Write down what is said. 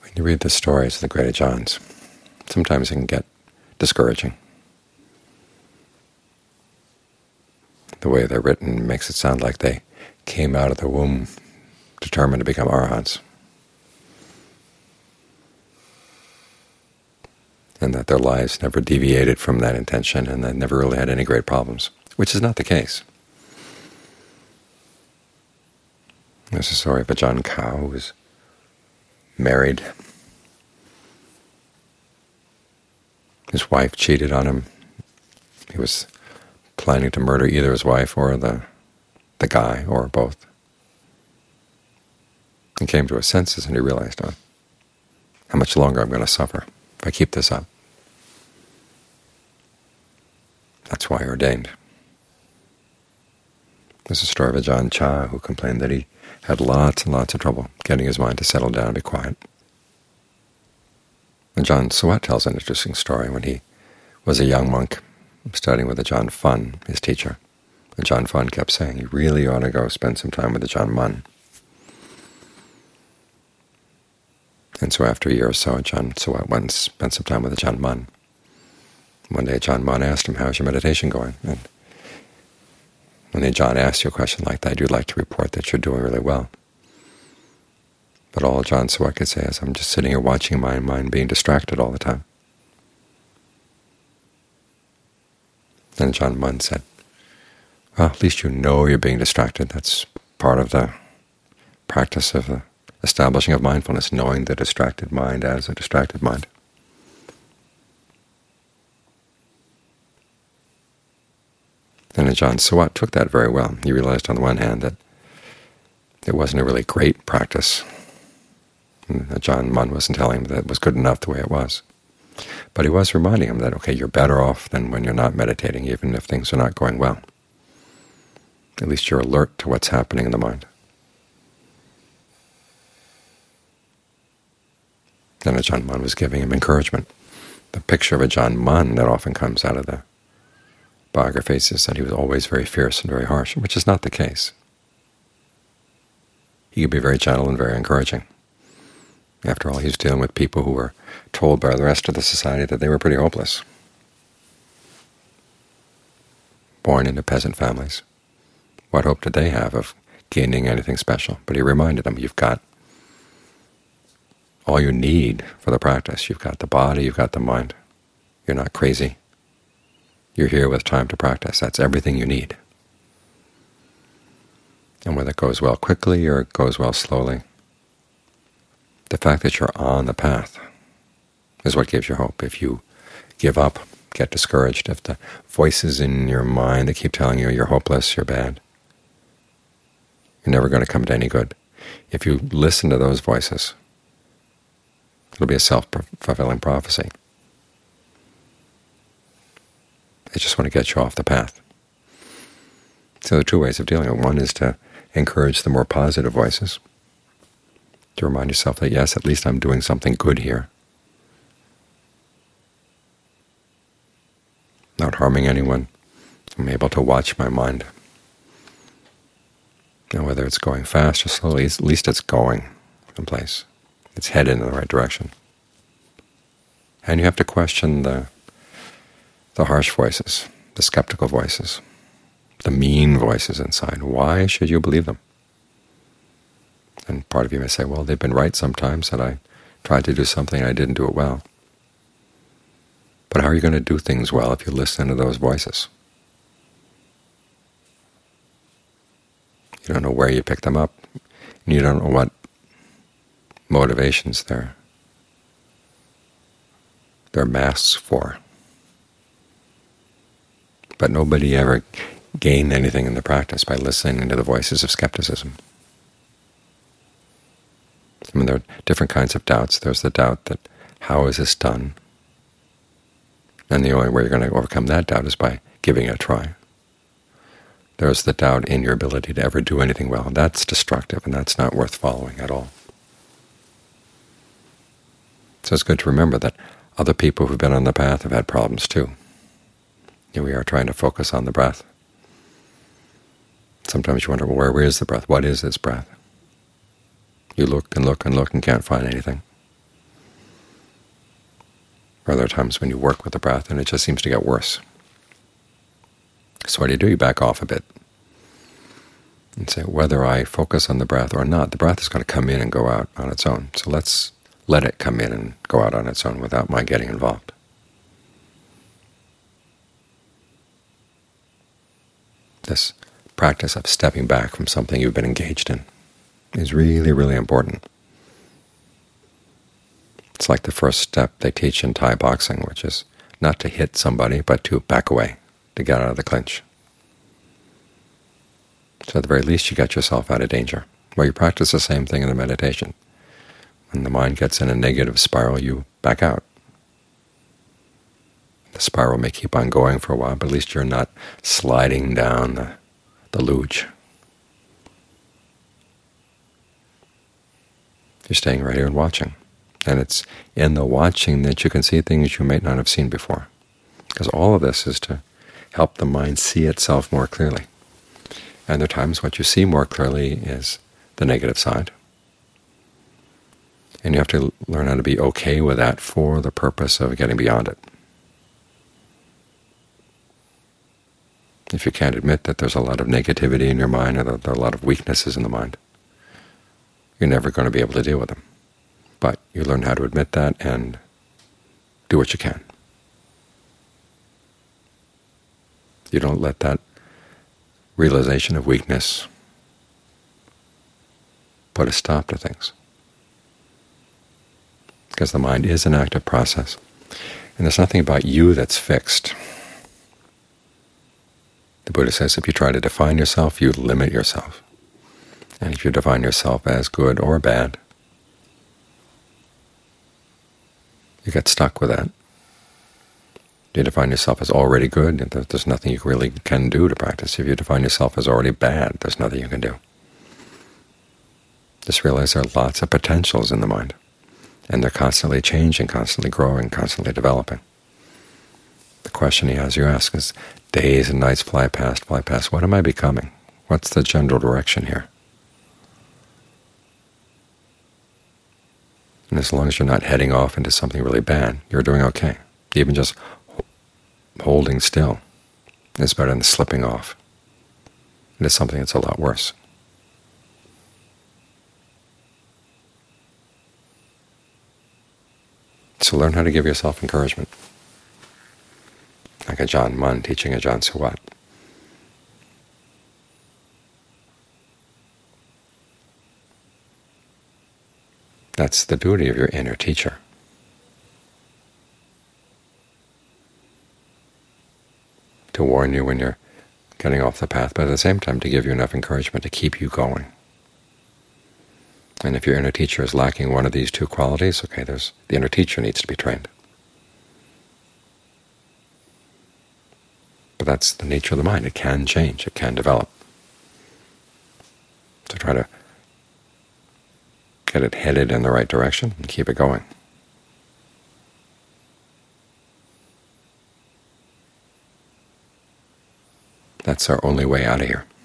When you read the stories of the great Ajahns, sometimes it can get discouraging. The way they're written makes it sound like they came out of the womb determined to become arahants, and that their lives never deviated from that intention, and they never really had any great problems, which is not the case. There's a story of Ajahn Kao who was married. His wife cheated on him. He was planning to murder either his wife or the guy, or both. He came to his senses and he realized, oh, how much longer I'm going to suffer if I keep this up. That's why he ordained. There's a story of Ajahn Chah who complained that he had lots and lots of trouble getting his mind to settle down and be quiet. Ajahn Suwat tells an interesting story. When he was a young monk studying with Ajahn Fun, his teacher, Ajahn Fun kept saying, you really ought to go spend some time with Ajahn Mun. And so after a year or so, Ajahn Suwat went and spent some time with Ajahn Mun. One day Ajahn Mun asked him, how's your meditation going? And when Ajahn asks you a question like that, you'd like to report that you're doing really well. But all Ajahn Suwat could say is, I'm just sitting here watching my mind being distracted all the time. And Ajahn Mun said, well, at least you know you're being distracted. That's part of the practice of the establishing of mindfulness, knowing the distracted mind as a distracted mind. And Ajahn Suwat took that very well. He realized on the one hand that it wasn't a really great practice. And Ajahn Mun wasn't telling him that it was good enough the way it was. But he was reminding him that, okay, you're better off than when you're not meditating, even if things are not going well. At least you're alert to what's happening in the mind. And Ajahn Mun was giving him encouragement. The picture of Ajahn Mun that often comes out of the biographies is that he was always very fierce and very harsh, which is not the case. He could be very gentle and very encouraging. After all, he was dealing with people who were told by the rest of the society that they were pretty hopeless. Born into peasant families, what hope did they have of gaining anything special? But he reminded them, you've got all you need for the practice. You've got the body, you've got the mind. You're not crazy. You're here with time to practice. That's everything you need. And whether it goes well quickly or it goes well slowly, the fact that you're on the path is what gives you hope. If you give up, get discouraged, if the voices in your mind that keep telling you you're hopeless, you're bad, you're never going to come to any good. If you listen to those voices, it'll be a self-fulfilling prophecy. They just want to get you off the path. So there are two ways of dealing with it. One is to encourage the more positive voices, to remind yourself that, yes, at least I'm doing something good here, not harming anyone. I'm able to watch my mind. And whether it's going fast or slowly, at least it's going someplace. It's headed in the right direction. And you have to question the harsh voices, the skeptical voices, the mean voices inside. Why should you believe them? And part of you may say, well, they've been right sometimes, that I tried to do something and I didn't do it well. But how are you going to do things well if you listen to those voices? You don't know where you pick them up, and you don't know what motivations they're masks for. But nobody ever gained anything in the practice by listening to the voices of skepticism. I mean, there are different kinds of doubts. There's the doubt that, how is this done? And the only way you're going to overcome that doubt is by giving it a try. There's the doubt in your ability to ever do anything well. That's destructive, and that's not worth following at all. So it's good to remember that other people who've been on the path have had problems too. Here we are trying to focus on the breath. Sometimes you wonder, well, where is the breath? What is this breath? You look and look and look and can't find anything. Or there are times when you work with the breath and it just seems to get worse. So what do? You back off a bit and say, whether I focus on the breath or not, the breath is going to come in and go out on its own. So let's let it come in and go out on its own without my getting involved. This practice of stepping back from something you've been engaged in is really, really important. It's like the first step they teach in Thai boxing, which is not to hit somebody, but to back away, to get out of the clinch. So at the very least, you get yourself out of danger. Well, you practice the same thing in the meditation. When the mind gets in a negative spiral, you back out. The spiral may keep on going for a while, but at least you're not sliding down the luge. You're staying right here and watching. And it's in the watching that you can see things you might not have seen before. Because all of this is to help the mind see itself more clearly. And there are times what you see more clearly is the negative side. And you have to learn how to be okay with that for the purpose of getting beyond it. If you can't admit that there's a lot of negativity in your mind or that there are a lot of weaknesses in the mind, you're never going to be able to deal with them. But you learn how to admit that and do what you can. You don't let that realization of weakness put a stop to things. Because the mind is an active process, and there's nothing about you that's fixed. The Buddha says if you try to define yourself, you limit yourself. And if you define yourself as good or bad, you get stuck with that. If you define yourself as already good, there's nothing you really can do to practice. If you define yourself as already bad, there's nothing you can do. Just realize there are lots of potentials in the mind, and they're constantly changing, constantly growing, constantly developing. The question you ask is, days and nights fly past, what am I becoming? What's the general direction here? And as long as you're not heading off into something really bad, you're doing okay. Even just holding still is better than slipping off. It is something that's a lot worse. So learn how to give yourself encouragement, like Ajahn Mun teaching Ajahn Suwat. That's the duty of your inner teacher. To warn you when you're getting off the path, but at the same time to give you enough encouragement to keep you going. And if your inner teacher is lacking one of these two qualities, okay, the inner teacher needs to be trained. But that's the nature of the mind. It can change. It can develop. So try to get it headed in the right direction and keep it going. That's our only way out of here.